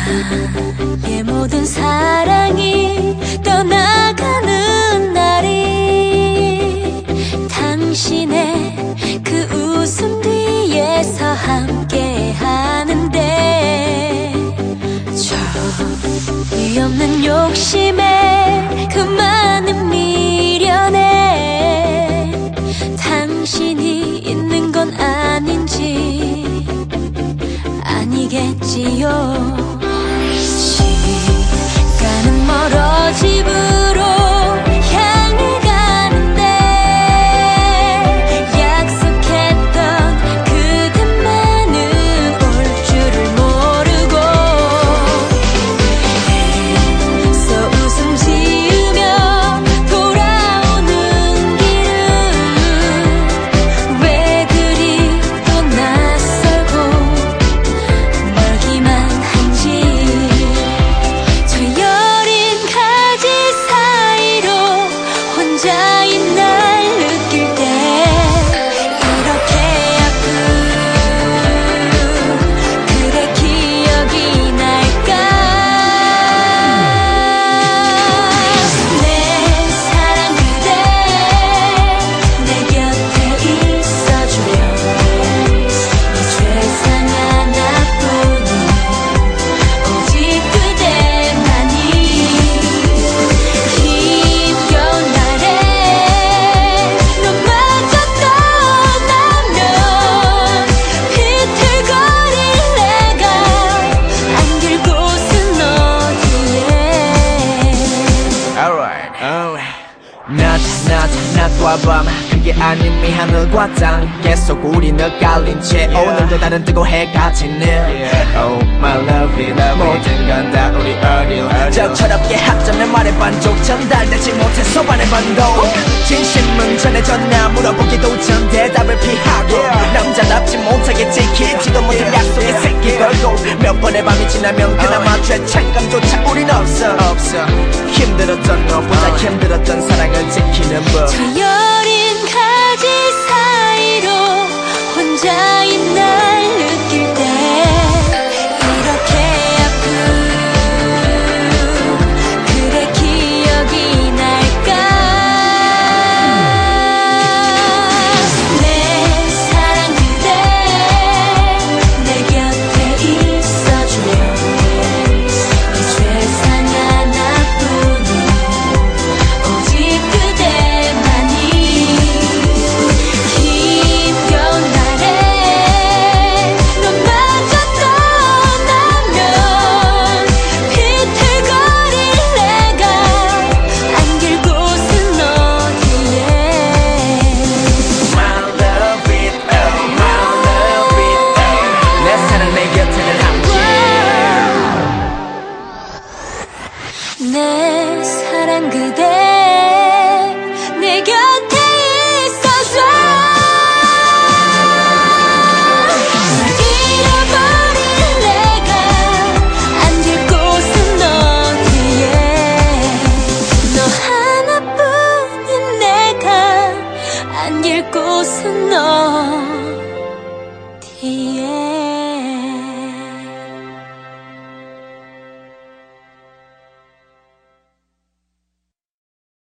나의 모든 사랑이 떠나가는 날이 당신의 그 웃음 뒤에서 함께 하는데 저 위없는 욕심에 그 많은 미련에 당신이 있는 건 아닌지 아니겠지요. 시간은 멀어 집으로 향해 가는데 약속했던 그대만은 올 줄을 모르고 애써 웃음 지으며 돌아오는 길은 왜 그리 또 낯설고 멀기만 한지 저 여린 가지 사이로 혼자인 날 느낄 때 이렇게 아픈 그대 기억이 날까. 내 사랑 그대 내 곁에 있어주려 이 세상 하나뿐인 오직 그대만이 힘겨운 날에 너마저 떠나면 비틀거릴 내가 안길 곳은 어디에. Alright, 나타와 밤 그게 아닌 이 하늘과 땅 계속 우리는 깔린 채 오늘도 다른 뜨고 해가 지네. Oh my lovely 모든 건 다 우리 어릴 적 철없게 합점의 말의 반쪽 전달되지 못해서 반해반도 진심은 전해졌나 물어보기도 전 대답을 피하고 남자답지 못하게 지키지도 못할 약속에 새끼 걸고 몇 번의 밤이 지나면 그나마 죄책감조차 우린 없어 힘들었던 것보다 힘들었던 사랑을 지키는 법. 저 여린 가지 사이로 혼자인 날 느낄 때 이렇게 아픈 그대 기억이 날까. 내 사랑 그대 내 곁에 있어주려 이 세상 하나뿐인 오직 그대만이 힘겨운 날에 너마저 떠나면 비틀거릴 내가 안길 곳은 어디에. My love it, oh, my love it, oh. 내 사랑 내 곁에는 함께. 내 사랑 그대 내 곁에 있어줘. 널 잃어버릴 내가 안길 곳은 어디에. 너 하나뿐인 내가 안길 곳은 어디에.